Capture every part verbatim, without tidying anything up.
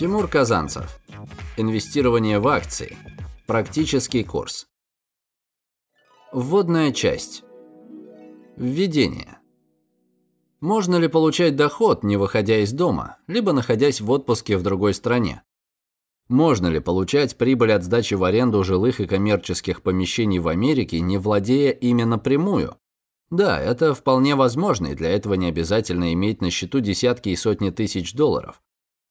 Тимур Казанцев. Инвестирование в акции. Практический курс. Вводная часть. Введение. Можно ли получать доход, не выходя из дома, либо находясь в отпуске в другой стране? Можно ли получать прибыль от сдачи в аренду жилых и коммерческих помещений в Америке, не владея ими напрямую? Да, это вполне возможно, и для этого не обязательно иметь на счету десятки и сотни тысяч долларов.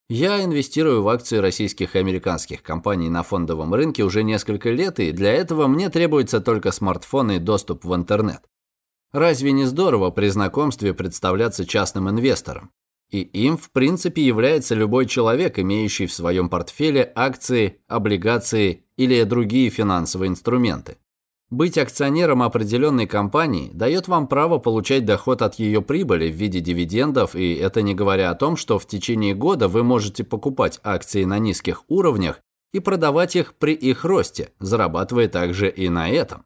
Я инвестирую в акции российских и американских компаний на фондовом рынке уже несколько лет, и для этого мне требуется только смартфон и доступ в интернет. Разве не здорово при знакомстве представляться частным инвестором? И им, в принципе, является любой человек, имеющий в своем портфеле акции, облигации или другие финансовые инструменты. Быть акционером определенной компании дает вам право получать доход от ее прибыли в виде дивидендов, и это не говоря о том, что в течение года вы можете покупать акции на низких уровнях и продавать их при их росте, зарабатывая также и на этом.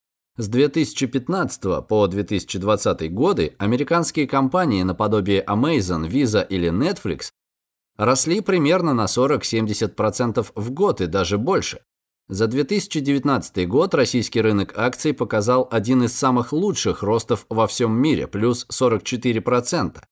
С две тысячи пятнадцатого по две тысячи двадцатый годы американские компании наподобие Amazon, Visa или Netflix росли примерно на сорок-семьдесят процентов в год и даже больше. За две тысячи девятнадцатый год российский рынок акций показал один из самых лучших ростов во всем мире, плюс сорок четыре процента.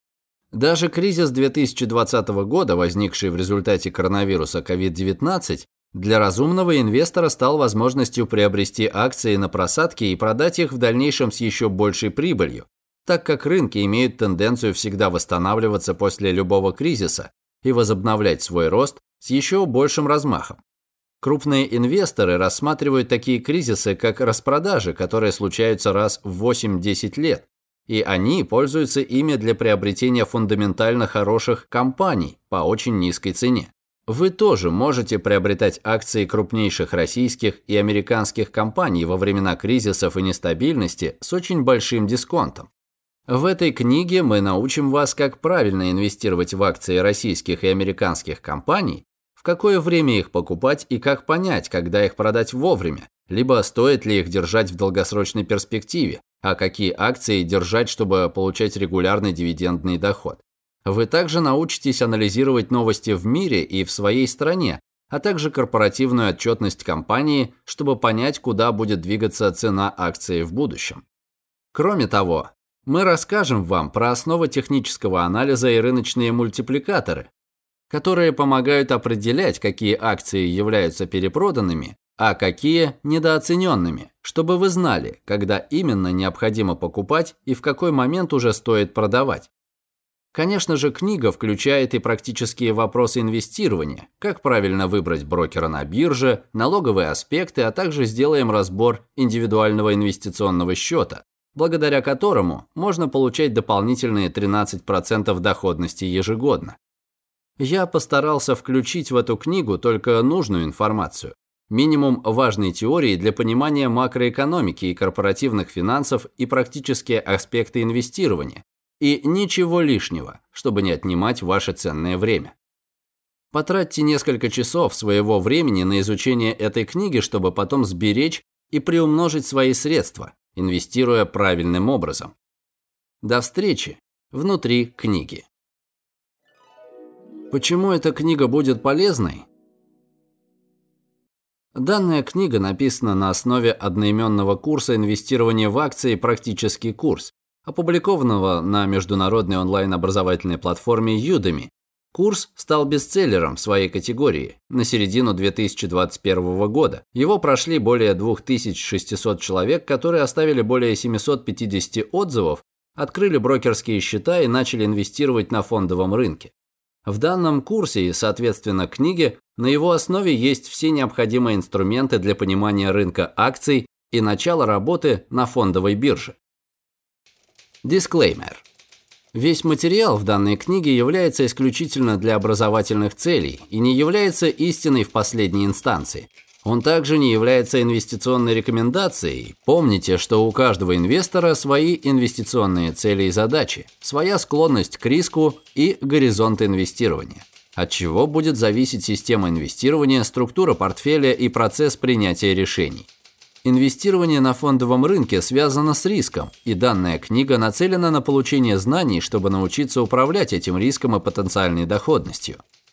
Даже кризис две тысячи двадцатого года, возникший в результате коронавируса ковид девятнадцать, для разумного инвестора стал возможностью приобрести акции на просадке и продать их в дальнейшем с еще большей прибылью, так как рынки имеют тенденцию всегда восстанавливаться после любого кризиса и возобновлять свой рост с еще большим размахом. Крупные инвесторы рассматривают такие кризисы как распродажи, которые случаются раз в восемь-десять лет, и они пользуются ими для приобретения фундаментально хороших компаний по очень низкой цене. Вы тоже можете приобретать акции крупнейших российских и американских компаний во времена кризисов и нестабильности с очень большим дисконтом. В этой книге мы научим вас, как правильно инвестировать в акции российских и американских компаний, в какое время их покупать и как понять, когда их продать вовремя, либо стоит ли их держать в долгосрочной перспективе, а какие акции держать, чтобы получать регулярный дивидендный доход. Вы также научитесь анализировать новости в мире и в своей стране, а также корпоративную отчетность компании, чтобы понять, куда будет двигаться цена акции в будущем. Кроме того, мы расскажем вам про основы технического анализа и рыночные мультипликаторы, которые помогают определять, какие акции являются перепроданными, а какие недооцененными, чтобы вы знали, когда именно необходимо покупать и в какой момент уже стоит продавать. Конечно же, книга включает и практические вопросы инвестирования, как правильно выбрать брокера на бирже, налоговые аспекты, а также сделаем разбор индивидуального инвестиционного счета, благодаря которому можно получать дополнительные тринадцать процентов доходности ежегодно. Я постарался включить в эту книгу только нужную информацию, минимум важной теории для понимания макроэкономики и корпоративных финансов и практические аспекты инвестирования, и ничего лишнего, чтобы не отнимать ваше ценное время. Потратьте несколько часов своего времени на изучение этой книги, чтобы потом сберечь и приумножить свои средства, инвестируя правильным образом. До встречи внутри книги. Почему эта книга будет полезной? Данная книга написана на основе одноименного курса инвестирования в акции «Практический курс», опубликованного на международной онлайн-образовательной платформе Udemy. Курс стал бестселлером в своей категории на середину две тысячи двадцать первого года. Его прошли более две тысячи шестьсот человек, которые оставили более семьсот пятьдесят отзывов, открыли брокерские счета и начали инвестировать на фондовом рынке. В данном курсе и, соответственно, книге на его основе есть все необходимые инструменты для понимания рынка акций и начала работы на фондовой бирже. Дисклеймер. Весь материал в данной книге является исключительно для образовательных целей и не является истиной в последней инстанции. Он также не является инвестиционной рекомендацией. Помните, что у каждого инвестора свои инвестиционные цели и задачи, своя склонность к риску и горизонт инвестирования, от чего будет зависеть система инвестирования, структура портфеля и процесс принятия решений. Инвестирование на фондовом рынке связано с риском, и данная книга нацелена на получение знаний, чтобы научиться управлять этим риском и потенциальной доходностью.